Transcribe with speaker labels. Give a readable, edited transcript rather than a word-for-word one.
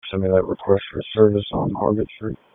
Speaker 1: send me that request for service on Margaret Street.